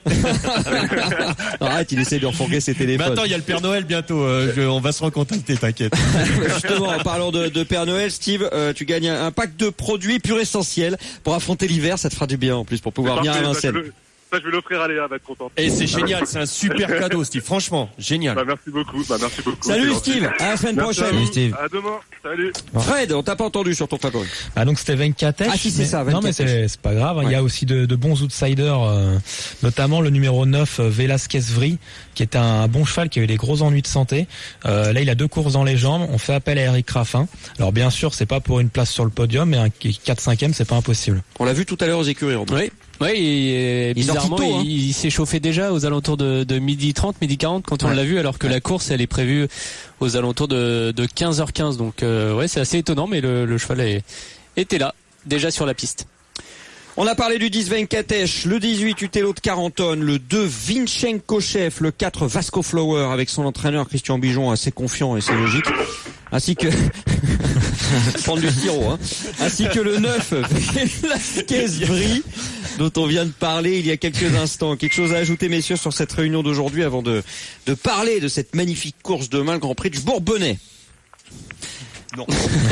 Arrête, il essaie de refourguer ses Mais téléphones. attends, il y a le Père Noël bientôt. euh, je- on va se recontacter, t'inquiète. Justement, en parlant de, de Père Noël, Steve, euh, tu gagnes un, un pack de produits pur essentiels pour affronter l'hiver. Ça te fera du bien en plus pour pouvoir venir à Parfait, ça, je Vincennes. vais le- Ça, je vais l'offrir à Léa, elle va être contente. Et c'est génial, c'est un super cadeau, Steve. Franchement, génial. Bah, merci beaucoup. Bah, merci beaucoup. Salut C'est gentil. Steve, à la semaine Merci à prochaine. vous. Steve. À demain. Salut. Fred, on t'a pas entendu sur ton favori. Ah donc c'était Venkatech. Ah, si, c'est mais- ça, Non mais Venkatech. c'est c'est pas grave. hein. Ouais. Il y a aussi de, de bons outsiders, euh, notamment le numéro neuf euh, Velasquez Vri, qui est un bon cheval qui a eu des gros ennuis de santé. Euh, là il a deux courses dans les jambes. On fait appel à Eric Raffin. Alors bien sûr c'est pas pour une place sur le podium, mais un quatre cinquième c'est pas impossible. On l'a vu tout à l'heure aux écuries. Robin. Oui. Oui, et Il est sorti bizarrement, tôt, hein. il, il s'est chauffé déjà aux alentours de, de midi trente, midi quarante quand on Ouais. l'a vu, alors que la course, elle est prévue aux alentours de, de quinze heures quinze. Donc, euh, ouais, c'est assez étonnant, mais le, le cheval est, était là, déjà sur la piste. On a parlé du dix Venkatech, le dix-huit Utello de Carenton, le deux Vichenko chef, le quatre Vasco Flower avec son entraîneur Christian Bijon assez confiant et c'est logique, ainsi que prendre du sirop, hein. Ainsi que le neuf Velasquez Vri dont on vient de parler il y a quelques instants. Quelque chose à ajouter, messieurs, sur cette réunion d'aujourd'hui avant de de parler de cette magnifique course demain, le Grand Prix du Bourbonnais. Non.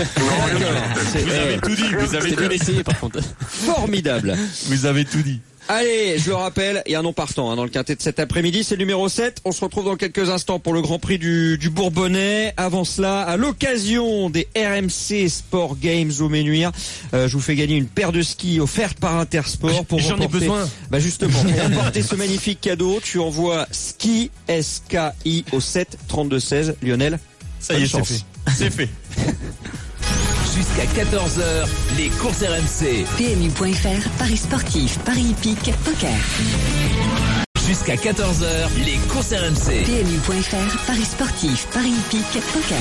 C'est Vous avez tout dit, vous avez C'était tout bien dit. essayé, par contre. formidable. Vous avez tout dit. Allez, je le rappelle, il y a un non partant hein, dans le quintet de cet après-midi, c'est le numéro sept. On se retrouve dans quelques instants pour le Grand Prix du, du Bourbonnais. Avant cela, à l'occasion des R M C Sport Games au Ménuire, euh, je vous fais gagner une paire de skis offerte par Intersport pour J'en ai remporter- besoin. Bah justement, pour remporter ce magnifique cadeau, tu envoies ski S K I au sept trente-deux seize. Lionel, Ça y est, bonne c'est chance. fait. C'est fait. Jusqu'à quatorze heures, les courses R M C. P M U point F R, Paris sportif, Paris hippique, poker. Jusqu'à quatorze heures, les courses R M C. P M U point F R, Paris sportif, Paris hippique, poker.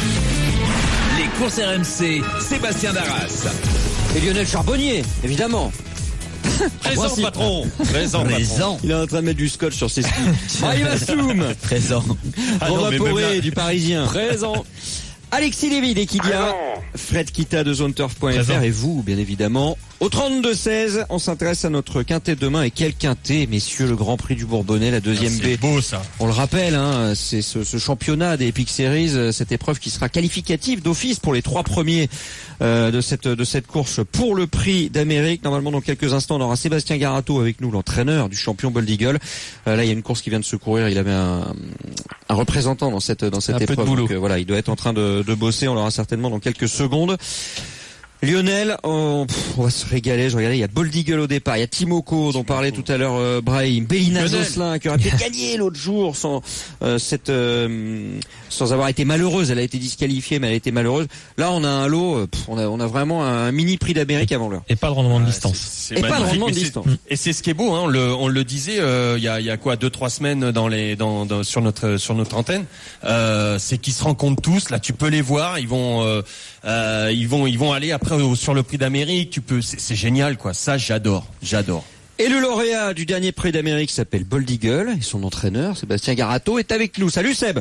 Les courses R M C, Sébastien Darras. Et Lionel Charbonnier, évidemment. Présent, patron. Présent, patron. Il est en train de mettre du scotch sur ses skis. Brahim Assoum. Présent. Ah non, Romain mais Poré même là- du Parisien. Présent. Alexis Lévy d'Equidia, Fred Kita de zone turf point f r et vous, bien évidemment. Au trente-deux seize, on s'intéresse à notre quintet de demain. Et quel quintet, messieurs, le Grand Prix du Bourbonnais, la deuxième Ah, c'est B. beau, ça. On le rappelle, hein, c'est ce, ce championnat des Epic Series, cette épreuve qui sera qualificative d'office pour les trois premiers euh, de cette de cette course pour le Prix d'Amérique. Normalement, dans quelques instants, on aura Sébastien Garato avec nous, l'entraîneur du champion Bold Eagle. Euh, là, il y a une course qui vient de se courir. Il avait un, un représentant dans cette dans cette Un peu de épreuve. boulot. Donc, euh, voilà, il doit être en train de, de bosser. On l'aura certainement dans quelques secondes. Lionel, on, pff, on va se régaler. Je regardais, il y a Bold Eagle au départ, il y a Timoko dont parlait tout à l'heure euh, Brahim, Bélina Lionel. Zosselin qui aurait pu gagner l'autre jour sans euh, cette euh, sans avoir été malheureuse. Elle a été disqualifiée, mais elle a été malheureuse. Là, on a un lot. euh, pff, on a on a vraiment un mini prix d'Amérique avant l'heure. Et pas de rendement de Ah, distance. c'est- Et c'est pas de magnifique, rendement de mais c'est- distance. Et c'est ce qui est beau, hein. On le, on le disait euh, il y a, il y a quoi deux trois semaines dans les, dans, dans- sur notre sur notre antenne. Euh, c'est qu'ils se rencontrent tous. Là, tu peux les voir. Ils vont euh, euh, ils vont ils vont aller après au- sur le Prix d'Amérique. Tu peux. C'est, c'est génial, quoi. Ça, j'adore, j'adore. Et le lauréat du dernier prix d'Amérique s'appelle Bold Eagle et son entraîneur Sébastien Garato est avec nous. Salut Seb.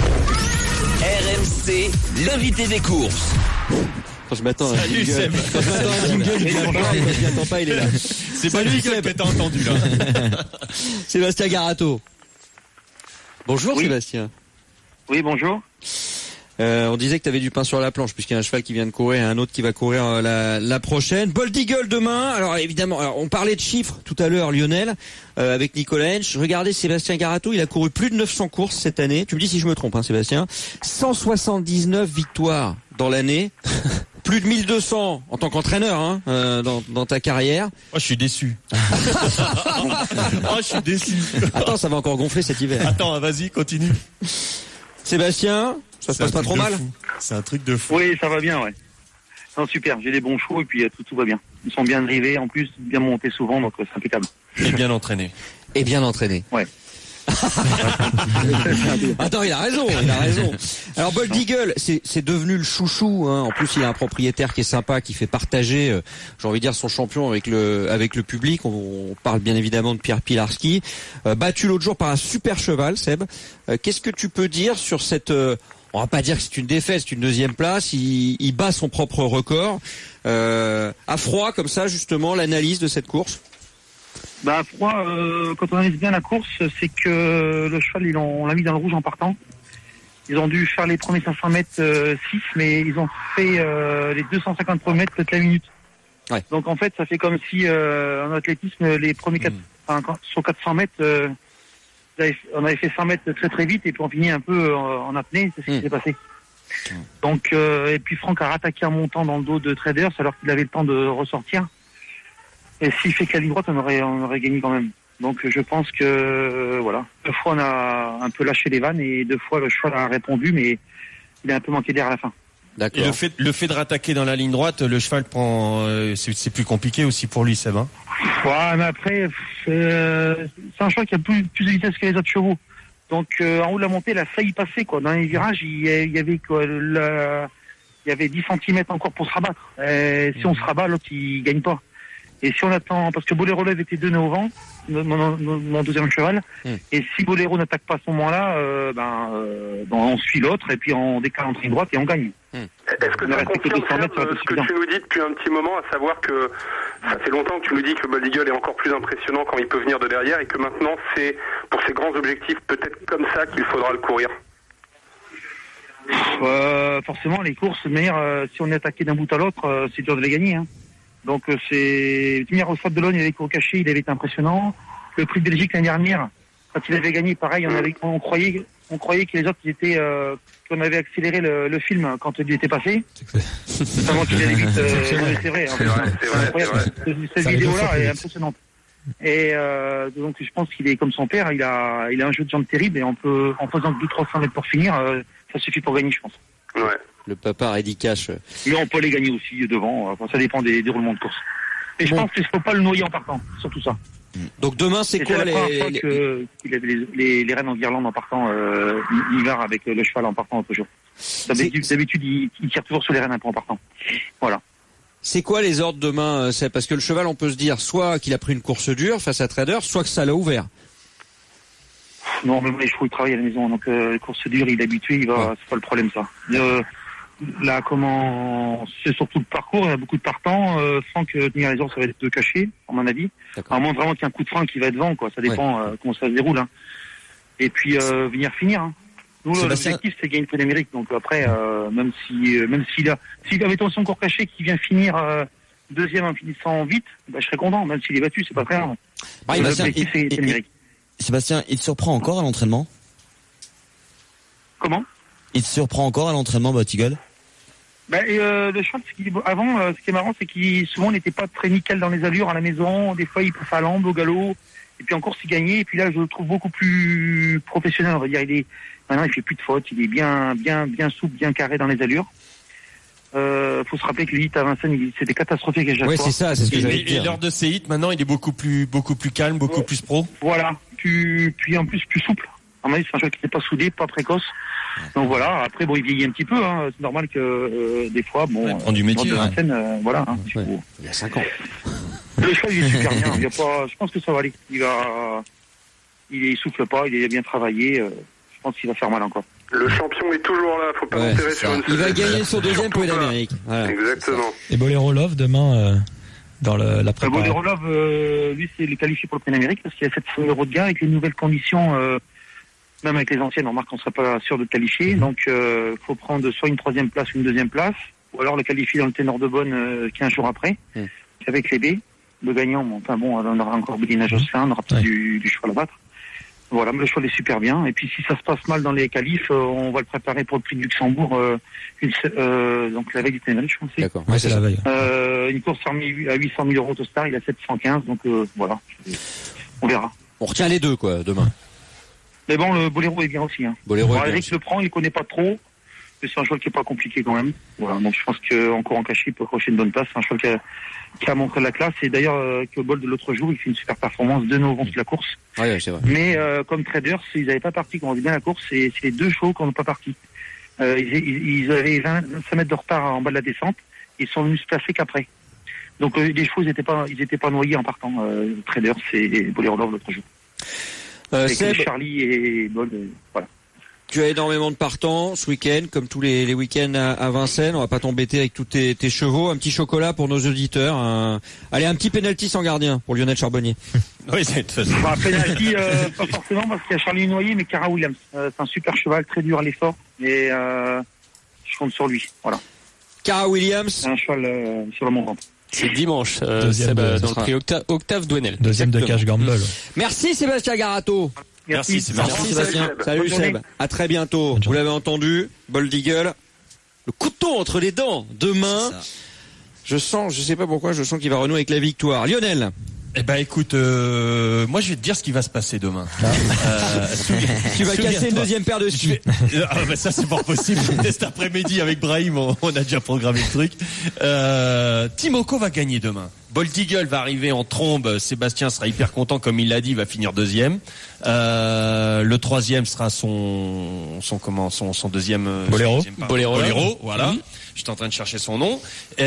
R M C, l'invité des courses. Quand je m'attends à un Salut, jingle, Seb. quand je m'attends à un jingle, il vient pas, il vient pas, il est là. C'est pas Salut, lui Seb. que t'as entendu là. Sébastien Garato. Bonjour Oui. Sébastien. Oui, bonjour. Euh, on disait que tu avais du pain sur la planche puisqu'il y a un cheval qui vient de courir et un autre qui va courir euh, la, la prochaine. Bold Eagle demain. Alors évidemment, alors, on parlait de chiffres tout à l'heure, Lionel, euh, avec Nicolas Hench. Regardez Sébastien Garato, il a couru plus de neuf cents courses cette année. Tu me dis si je me trompe, hein, Sébastien. cent soixante-dix-neuf victoires dans l'année. Plus de mille deux cents en tant qu'entraîneur hein, euh, dans, dans ta carrière. Oh, je suis déçu. Oh, je suis déçu. Attends, ça va encore gonfler cet hiver. Attends, vas-y, continue. Sébastien, ça se C'est un passe pas truc trop de mal. fou. C'est un truc de fou. Oui, ça va bien, ouais. Non, super, j'ai des bons chevaux et puis euh, tout, tout va bien. Ils sont bien drivés, en plus, bien montés souvent, donc euh, c'est impeccable. Et bien entraîné. Et bien entraîné. Ouais. Attends, il a raison, il a raison. Alors Bold Eagle, c'est c'est devenu le chouchou. Hein. En plus, il a un propriétaire qui est sympa, qui fait partager, euh, j'ai envie de dire, son champion avec le avec le public. On, on parle bien évidemment de Pierre Pilarski, euh, battu l'autre jour par un super cheval, Seb. Euh, Qu'est-ce que tu peux dire sur cette euh, on va pas dire que c'est une défaite, c'est une deuxième place. Il, il bat son propre record. Euh, à froid, comme ça, justement, l'analyse de cette course. Bah, à froid, euh, quand on analyse bien la course, c'est que le cheval, ils l'ont- on l'a mis dans le rouge en partant. Ils ont dû faire les premiers cinq cents mètres euh, six, mais ils ont fait euh, les deux cent cinquante premiers mètres toute la minute. Ouais. Donc en fait, ça fait comme si euh, en athlétisme, les premiers quatre, enfin, quand- sur quatre cents mètres, euh, on avait- on avait fait cent mètres très très vite et puis on finit un peu en, en apnée, c'est ce qui Mm. s'est passé. Donc euh, et puis Franck a rattaqué en montant dans le dos de Traders alors qu'il avait le temps de ressortir. Et s'il fait que la ligne droite, on aurait, on aurait gagné quand même. Donc je pense que euh, voilà, deux fois on a un peu lâché les vannes et deux fois le cheval a répondu, mais il a un peu manqué d'air à la fin. Et D'accord. le fait, le fait de rattaquer dans la ligne droite, le cheval prend, euh, c'est, c'est plus compliqué aussi pour lui, Seb. Hein. Ouais, mais après, euh, c'est un cheval qui a plus, plus de vitesse que les autres chevaux. Donc euh, en haut de la montée, il a failli passer quoi. Dans les virages, il y, a- il y avait quoi, la- il y avait dix centimètres encore pour se rabattre. Et si on se rabat, l'autre il gagne pas. Et si on attend, parce que Boléro Lève était deux nœuds au vent, mon, mon- mon deuxième cheval, Mm. et si Boléro n'attaque pas à ce moment-là, euh, ben, euh, ben, on suit l'autre et puis on décale entre ligne droite et on gagne. Est-ce que Il ça ne reste que confirme deux cents mètres, ça va euh, être ce que suffisant. tu nous dis depuis un petit moment, à savoir que ça fait longtemps que tu nous dis que Bold Eagle est encore plus impressionnant quand il peut venir de derrière et que maintenant c'est pour ses grands objectifs peut-être comme ça qu'il faudra le courir. Euh, forcément, les courses, mais euh, si on est attaqué d'un bout à l'autre, euh, c'est dur de les gagner. Hein. Donc euh, c'est venir au Stade de Logne, il avait cours caché, il avait été impressionnant. Le Prix de Belgique l'année dernière, quand il avait gagné, pareil, on avait, on croyait, on croyait que les autres ils étaient, euh, qu'on avait accéléré le, le film quand il était passé. Notamment qu'il allait vite. Euh, non, mais c'est vrai. hein. C'est vrai, c'est vrai, c'est vrai. Cette- Cette Ça vidéo-là arrive deux est fois impressionnante. Et euh, donc je pense qu'il est comme son père, il a, il a un jeu de jambes terrible et on peut, en faisant que deux trois cents mètres pour finir, euh, ça suffit pour gagner, je pense. Ouais. Le papa Reddy Cash. Mais on peut les gagner aussi devant. Enfin, ça dépend des déroulements de course. Et je Bon. pense qu'il ne faut pas le noyer en partant, surtout ça. Donc demain, c'est Et quoi la les, première fois les- que- qu'il avait les, les, les rênes en guirlande en partant euh, l'hiver avec le cheval en partant l'autre jour. D'habitude, d'habitude, il, il tire toujours sur les rênes un peu en partant. Voilà. C'est quoi les ordres demain? C'est parce que le cheval, on peut se dire soit qu'il a pris une course dure face à Trader, soit que ça l'a ouvert. Non, mais les chevaux, ils travaillent à la maison, donc euh, les courses dures, il est habitué, il va, ouais. C'est pas le problème, ça. Euh, là, comment, c'est surtout le parcours, il y a beaucoup de partants, euh, sans que tenir les ordres, ça va être de caché, à mon avis. À moins vraiment qu'il y ait un coup de frein qui va être devant, quoi. Ça dépend ouais. euh, comment ça se déroule. Hein. Et puis euh, venir finir. Hein. Nous, Sébastien... l'objectif, c'est gagner le prix d'Amérique. Donc après, euh, même si, euh, même s'il a, s'il avait son cours caché qui vient finir euh, deuxième en finissant vite, bah, je serais content. Même s'il est battu, c'est pas très grave. Ah, l'objectif, c'est gagner l'Amérique. Sébastien, il te surprend encore à l'entraînement? Comment? Il te surprend encore à l'entraînement, Botigol? Ben, euh, le cheval, ce qui, avant, euh, ce qui est marrant, c'est qu'il souvent n'était pas très nickel dans les allures à la maison. Des fois, il passe à l'amble, au galop. Et puis encore, c'est gagné. Et puis là, je le trouve beaucoup plus professionnel. On va dire, il est maintenant, il fait plus de fautes. Il est bien, bien, bien souple, bien carré dans les allures. Euh, faut se rappeler que l'hit à Vincennes, c'était catastrophique à chaque fois. Oui, c'est ça, c'est ce que j'allais dire. Et lors de ces hits, maintenant, il est beaucoup plus, beaucoup plus calme, beaucoup ouais. plus pro. Voilà. Puis, puis en plus, plus souple. À mon avis, c'est un cheval qui n'est pas soudé, pas précoce. Donc voilà. Après, bon, il vieillit un petit peu. Hein. C'est normal que euh, des fois, bon, ouais, prend du métier. De ouais. Vincennes, euh, voilà. Hein, ouais. Il y a cinq ans. Le cheval, il est super bien. Il y a pas, je pense que ça va aller. Il va, il souffle pas. Il a bien travaillé. Euh, je pense qu'il va faire mal encore. Le champion est toujours là. Faut pas ouais, l'enterrer sur une. Il va gagner son deuxième prix d'Amérique. Voilà. Exactement. Et Bolero Love demain. Euh... Dans le, la prépa. Bolero Love, euh, lui, c'est le qualifié pour le prix d'Amérique parce qu'il y a sept cents euros de gain avec les nouvelles conditions, euh, même avec les anciennes, on remarque qu'on ne serait pas sûr de le qualifier. Mm-hmm. Donc, il euh, faut prendre soit une troisième place ou une deuxième place, ou alors le qualifier dans le ténor de bonne euh, quinze jours après, mm. avec les B. Le gagnant, bon, enfin bon, on aura encore Bélina Josselin, on aura peut-être mm. du, du cheval à battre. Voilà, mais le cheval est super bien. Et puis si ça se passe mal dans les qualifs, euh, on va le préparer pour le prix de Luxembourg, euh, une, euh, donc la veille du Ténérife, je pense. D'accord. Ouais, c'est la veille. Euh, une course à huit cent mille euros au Star, il a sept cent quinze, donc euh, voilà, on verra. On retient les deux, quoi, demain. Mais bon, le Bolero est bien aussi. Hein. Bolero bon, est Eric bien le prend, il connaît pas trop. Mais c'est un cheval qui est pas compliqué quand même. Voilà, donc je pense qu'encore en cachet, il peut accrocher une bonne place. C'est un cheval qui a, qui a montré la classe. Et d'ailleurs, euh, que Bold de l'autre jour, il fait une super performance de nouveau de la course. Ouais, ouais, c'est vrai. Mais euh, comme trader, ils n'avaient pas parti quand on dit bien la course. C'est, c'est les deux chevaux qui n'ont pas parti. Euh, ils, ils avaient vingt, vingt-cinq mètres de retard en bas de la descente. Ils sont venus se placer qu'après. Donc euh, les chevaux, ils n'étaient pas, ils étaient pas noyés en partant. Euh, trader, c'est Bolero Love l'autre jour. Euh, Avec Seb, Charlie et Bold, euh, voilà. Tu as énormément de partants ce week-end, comme tous les, les week-ends à, à Vincennes. On va pas t'embêter avec tous tes, tes chevaux. Un petit chocolat pour nos auditeurs. Un... Allez, un petit penalty sans gardien pour Lionel Charbonnier. Oui, c'est de toute façon. Bah, penalty, euh, pas forcément parce qu'il y a Charlie Noyer, mais Cara Williams. Euh, c'est un super cheval, très dur à l'effort. Et euh, je compte sur lui. Voilà. Cara Williams. C'est un cheval euh, sur le mont ventre. C'est dimanche, euh, Seb, de, dans le prix Octa- Octave Douenel. Deuxième de Cash Gamble. Merci Sébastien Garato. Merci, Merci, Merci Sébastien. Salut Seb. À très bientôt. Vous l'avez entendu, Bold Eagle. Le couteau entre les dents. Demain, je sens, je sais pas pourquoi, je sens qu'il va renouer avec la victoire. Lionel. Eh ben écoute, euh, moi je vais te dire ce qui va se passer demain. Euh, tu vas casser une deuxième paire de skis. Ah ben ça c'est pas possible. Cet après-midi avec Brahim, on, on a déjà programmé le truc. Euh, Timoko va gagner demain. Bold Eagle va arriver en trombe. Sébastien sera hyper content, comme il l'a dit, il va finir deuxième. Euh, le troisième sera son, son comment, son, son deuxième. Bolero. Bolero. Bolero. Voilà. Mm-hmm. J'étais en train de chercher son nom.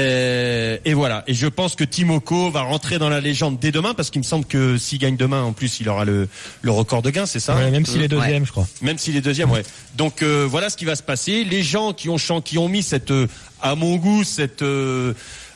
Et, et voilà. Et je pense que Timoko va rentrer dans la légende dès demain, parce qu'il me semble que s'il gagne demain, en plus, il aura le, le record de gains, c'est ça? Ouais, même s'il est deuxième, ouais. je crois. Même s'il est deuxième, ouais. Donc euh, voilà ce qui va se passer. Les gens qui ont qui ont mis cette, euh, à mon goût, cette euh,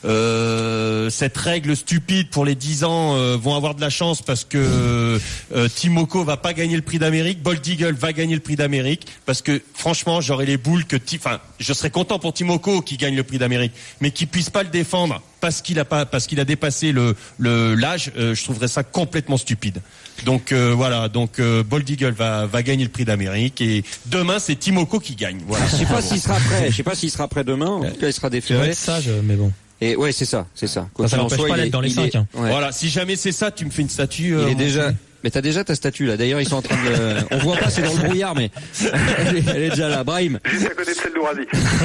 Euh, cette règle stupide pour les dix ans euh, vont avoir de la chance, parce que euh, Timoko va pas gagner le prix d'Amérique, Bold Eagle va gagner le prix d'Amérique, parce que franchement j'aurais les boules que enfin je serais content pour Timoko qui gagne le prix d'Amérique, mais qui puisse pas le défendre parce qu'il a pas parce qu'il a dépassé le le l'âge, euh, je trouverais ça complètement stupide. Donc euh, voilà, donc euh, Bold Eagle va va gagner le prix d'Amérique, et demain c'est Timoko qui gagne. Voilà. Je sais pas s'il sera prêt, je sais pas s'il sera prêt demain, en tout cas il sera déféré. C'est sage, mais bon. Et ouais, c'est ça, c'est ça. Ça, ça n'empêche pas d'être dans les cinq. Hein. Ouais. Voilà, si jamais c'est ça, tu me fais une statue. Euh, il est déjà. Mais t'as déjà ta statue là. D'ailleurs, ils sont en train de. On voit pas, c'est dans le brouillard, mais elle est, elle est déjà là. Brahim. Juste à côté de celle d'Ouradi.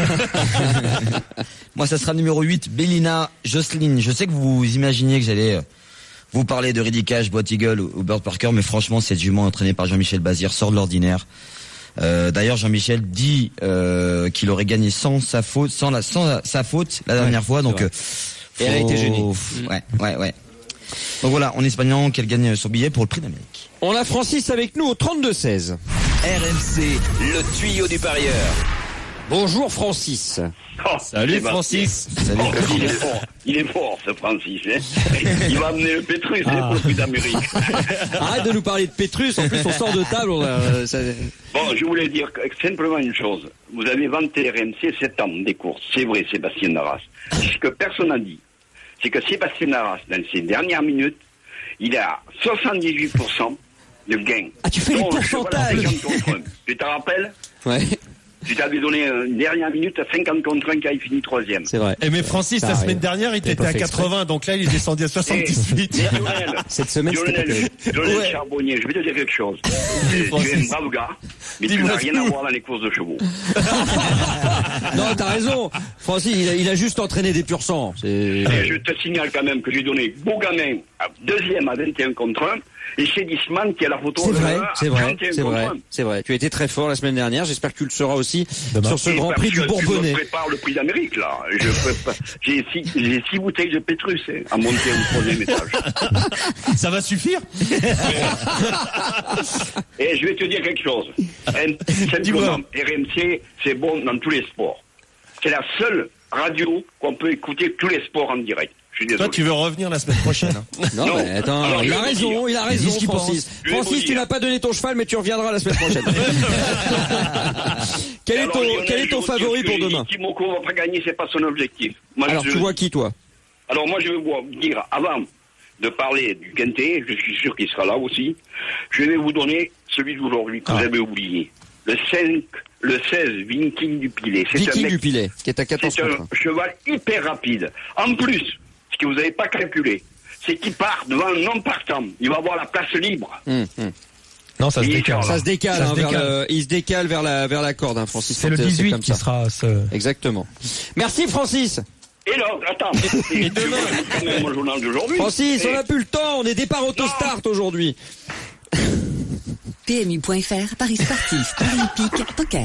Moi, ça sera numéro huit, Bélina Jocelyne. Je sais que vous imaginiez que j'allais vous parler de Ready Cash, Boat Eagle ou Bird Parker, mais franchement, cette jument entraînée par Jean-Michel Bazir sort de l'ordinaire. Euh, d'ailleurs, Jean-Michel dit euh, qu'il aurait gagné sans sa faute, sans la, sans la, sa faute la dernière ouais, fois. Donc, euh, Et elle a été gênée. Ouais, ouais, ouais. Donc voilà, en espérant qu'elle gagne son billet pour le prix d'Amérique. On a Francis avec nous au trente-deux seize. R M C, le tuyau du parieur. Bonjour Francis. Oh, Salut Francis. Salut. Oh, il est fort, il est fort ce Francis. Hein. Il va amener le Pétrus ah. pour le prix d'Amérique. Arrête de nous parler de Pétrus, en plus on sort de table. On a, ça... Bon, je voulais dire simplement une chose. Vous avez vanté R M C sept ans des courses. C'est vrai, Sébastien Darras. Ce que personne n'a dit, c'est que Sébastien Darras, dans ses dernières minutes, il a soixante-dix-huit pour cent de gain. Ah, tu fais les pourcentages. Tu te rappelles? Ouais. Tu t'avais donné une dernière minute à cinquante contre un qui a fini troisième. C'est vrai. Et mais Francis, la semaine dernière, il était à quatre-vingts, donc là, il est descendu à soixante-dix-huit. Et, et Lionel, cette semaine, Lionel, Lionel ouais. Charbonnier, je vais te dire quelque chose. Tu es un brave gars, mais tu n'as rien à voir dans les courses de chevaux. Non, t'as raison. Francis, il a, il a juste entraîné des pur sang. Et je te signale quand même que j'ai donné Beaugamin deuxième à vingt et un contre un. Et chez Disman qui a la photo. C'est vrai, c'est vrai, c'est vrai, c'est vrai. Tu as été très fort la semaine dernière. J'espère que tu le seras aussi demain sur ce Grand Prix du Bourbonnais. Je prépare le prix d'Amérique là. Je prépare... J'ai six, j'ai six bouteilles de Pétrus hein, à monter au troisième étage. Ça va suffire. Et je vais te dire quelque chose. Simplement, R M C, c'est bon dans tous les sports. C'est la seule radio qu'on peut écouter tous les sports en direct. Toi, tu veux revenir la semaine prochaine. Hein. Non, non, mais attends, alors, il a raison, il a raison, Francis. Francis, tu n'as pas donné ton cheval, mais tu reviendras la semaine prochaine. Quel est ton, alors, quel est ton favori pour demain? Timoko va pas gagner, c'est pas son objectif. Moi, alors, je... tu vois qui, toi? Alors, moi, je vais vous dire, avant de parler du Quintet, je suis sûr qu'il sera là aussi, je vais vous donner celui d'aujourd'hui que ah. vous avez oublié. Le cinq, le seize, Viking du Pilet. C'est Viking un mec, du Pilet, qui est à quatorze. C'est un cheval hyper rapide. En plus, ce que vous n'avez pas calculé, c'est qu'il part devant un non partant. Il va avoir la place libre. Hum, hum. Non, ça se il décale. Ça se décale, ça hein, se décale. Vers le, il se décale vers la, vers la corde, hein, Francis. C'est le dix-huit qui sera ce... Exactement. Merci, Francis. Et là, attends. Et, et demain, quand même mon journal d'aujourd'hui. Francis, et... on n'a plus le temps. On est départ autostart aujourd'hui. P M U point F R, Paris sportif, Paris hippique, poker.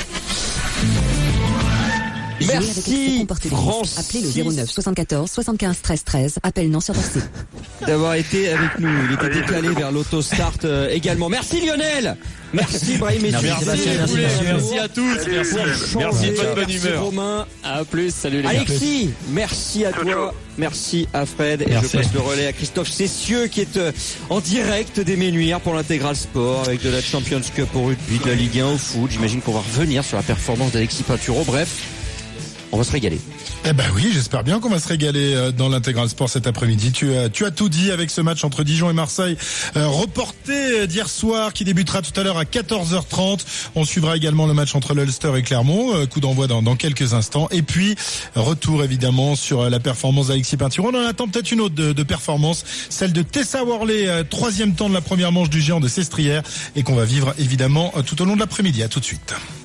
Merci Francis. Appelez le zéro neuf soixante-quatorze soixante-quinze treize treize. Appel non surversé. D'avoir été avec nous. Il était décalé vers l'autostart euh, également. Merci Lionel. Merci Brahim. Merci, merci, merci, merci, merci, merci à tous. Salut, merci, merci, merci de votre bonne merci humeur. Romain. À plus. Salut les Alexis, merci à toi. Merci à Fred. Et merci. Je passe le relais à Christophe Cessieux qui est euh, en direct des Ménuires pour l'intégral sport avec de la Champions Cup au rugby, de la Ligue un au foot. J'imagine qu'on va revenir sur la performance d'Alexis Pinturo. Bref, on va se régaler. Eh ben oui, j'espère bien qu'on va se régaler dans l'intégral sport cet après-midi. Tu as, tu as tout dit avec ce match entre Dijon et Marseille, euh, reporté d'hier soir, qui débutera tout à l'heure à quatorze heures trente. On suivra également le match entre l'Ulster et Clermont, euh, coup d'envoi dans, dans quelques instants. Et puis, retour évidemment sur la performance d'Alexis Pinturo. On en attend peut-être une autre de, de performance, celle de Tessa Worley, euh, troisième temps de la première manche du géant de Sestrières, et qu'on va vivre évidemment euh, tout au long de l'après-midi. À tout de suite.